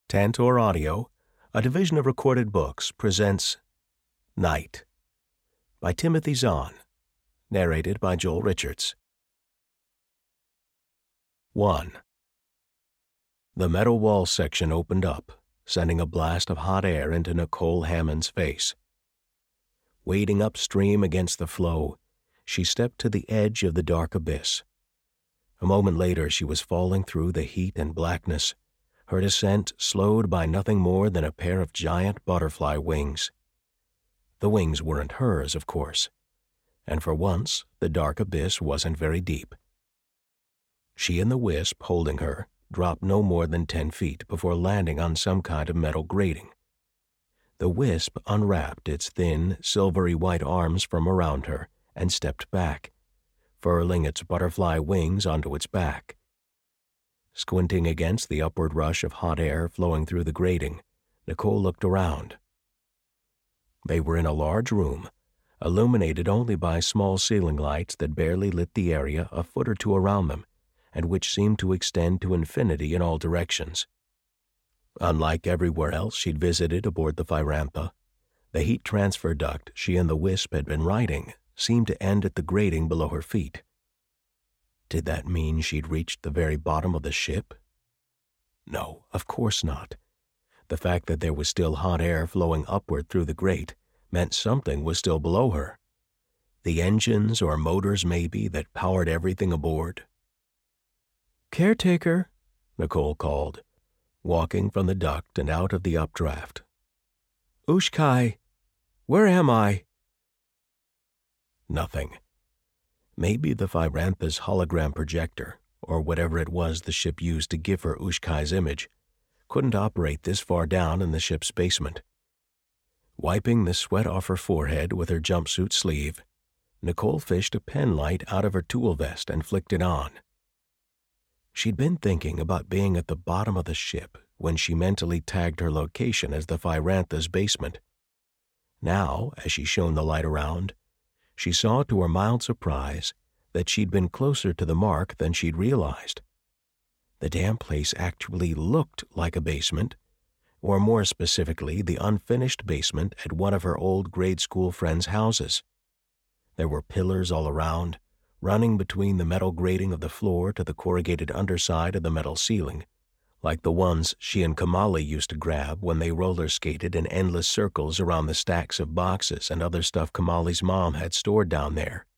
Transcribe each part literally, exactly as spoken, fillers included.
Tantor Audio, a division of Recorded Books, presents Night by Timothy Zahn, narrated by Joel Richards. one. The metal wall section opened up, sending a blast of hot air into Nicole Hammond's face. Wading upstream against the flow, she stepped to the edge of the dark abyss. A moment later, she was falling through the heat and blackness, her descent slowed by nothing more than a pair of giant butterfly wings. The wings weren't hers, of course, and for once the dark abyss wasn't very deep. She and the wisp holding her dropped no more than ten feet before landing on some kind of metal grating. The wisp unwrapped its thin, silvery white arms from around her and stepped back, furling its butterfly wings onto its back. Squinting against the upward rush of hot air flowing through the grating, Nicole looked around. They were in a large room, illuminated only by small ceiling lights that barely lit the area a foot or two around them, and which seemed to extend to infinity in all directions. Unlike everywhere else she'd visited aboard the Firantha, the heat transfer duct she and the wisp had been riding seemed to end at the grating below her feet. Did that mean she'd reached the very bottom of the ship? No, of course not. The fact that there was still hot air flowing upward through the grate meant something was still below her. The engines or motors, maybe, that powered everything aboard. "Caretaker," Nicole called, walking from the duct and out of the updraft. "Ushkai, where am I?" Nothing. Maybe the Firantha's hologram projector, or whatever it was the ship used to give her Ushkai's image, couldn't operate this far down in the ship's basement. Wiping the sweat off her forehead with her jumpsuit sleeve, Nicole fished a pen light out of her tool vest and flicked it on. She'd been thinking about being at the bottom of the ship when she mentally tagged her location as the Firantha's basement. Now, as she shone the light around, she saw to her mild surprise that she'd been closer to the mark than she'd realized. The damn place actually looked like a basement, or more specifically, the unfinished basement at one of her old grade school friends' houses. There were pillars all around, running between the metal grating of the floor to the corrugated underside of the metal ceiling, like the ones she and Kamali used to grab when they roller skated in endless circles around the stacks of boxes and other stuff Kamali's mom had stored down there.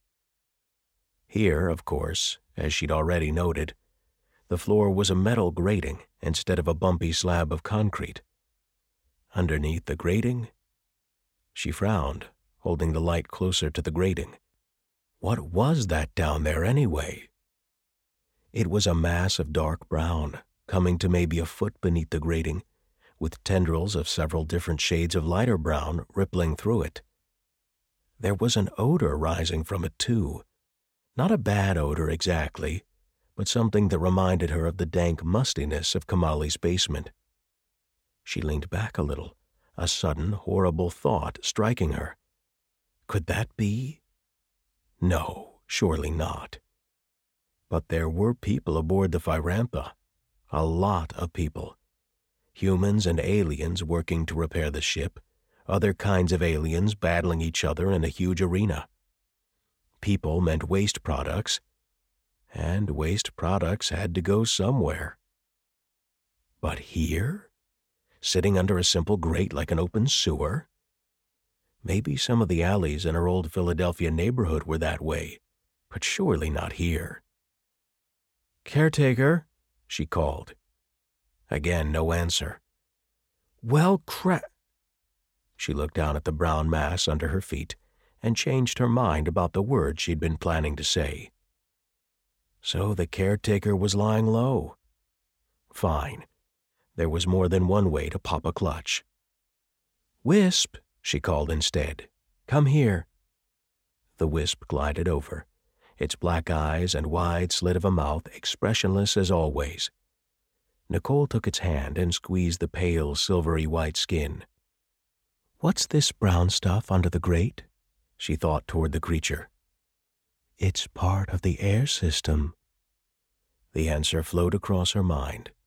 Here, of course, as she'd already noted, the floor was a metal grating instead of a bumpy slab of concrete. Underneath the grating, she frowned, holding the light closer to the grating. What was that down there anyway? It was a mass of dark brown, coming to maybe a foot beneath the grating, with tendrils of several different shades of lighter brown rippling through it. There was an odor rising from it, too. Not a bad odor exactly, but something that reminded her of the dank mustiness of Kamali's basement. She leaned back a little, a sudden, horrible thought striking her. Could that be? No, surely not. But there were people aboard the Firantha. A lot of people. Humans and aliens working to repair the ship, other kinds of aliens battling each other in a huge arena. People meant waste products, and waste products had to go somewhere. But here? Sitting under a simple grate like an open sewer? Maybe some of the alleys in her old Philadelphia neighborhood were that way, but surely not here. "Caretaker," she called. Again, no answer. "Well, crap." She looked down at the brown mass under her feet and changed her mind about the words she'd been planning to say. So the caretaker was lying low. Fine. There was more than one way to pop a clutch. "Wisp," she called instead. "Come here." The wisp glided over, its black eyes and wide slit of a mouth expressionless as always. Nicole took its hand and squeezed the pale, silvery white skin. "What's this brown stuff under the grate?" she thought toward the creature. "It's part of the air system." The answer flowed across her mind.